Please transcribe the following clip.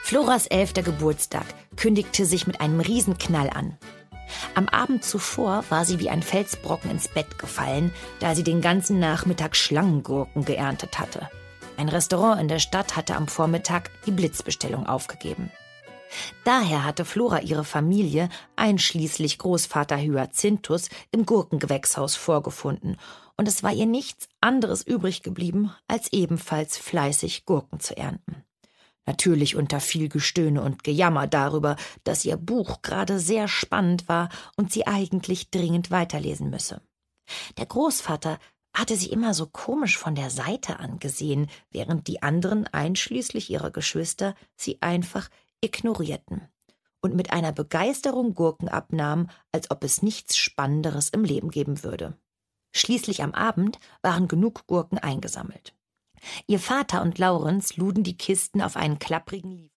Floras 11. Geburtstag kündigte sich mit einem Riesenknall an. Am Abend zuvor war sie wie ein Felsbrocken ins Bett gefallen, da sie den ganzen Nachmittag Schlangengurken geerntet hatte. Ein Restaurant in der Stadt hatte am Vormittag die Blitzbestellung aufgegeben. Daher hatte Flora ihre Familie, einschließlich Großvater Hyacinthus, im Gurkengewächshaus vorgefunden, und es war ihr nichts anderes übrig geblieben, als ebenfalls fleißig Gurken zu ernten. Natürlich unter viel Gestöhne und Gejammer darüber, dass ihr Buch gerade sehr spannend war und sie eigentlich dringend weiterlesen müsse. Der Großvater hatte sie immer so komisch von der Seite angesehen, während die anderen, einschließlich ihrer Geschwister, sie einfach ignorierten und mit einer Begeisterung Gurken abnahmen, als ob es nichts Spannenderes im Leben geben würde. Schließlich am Abend waren genug Gurken eingesammelt. Ihr Vater und Laurenz luden die Kisten auf einen klapprigen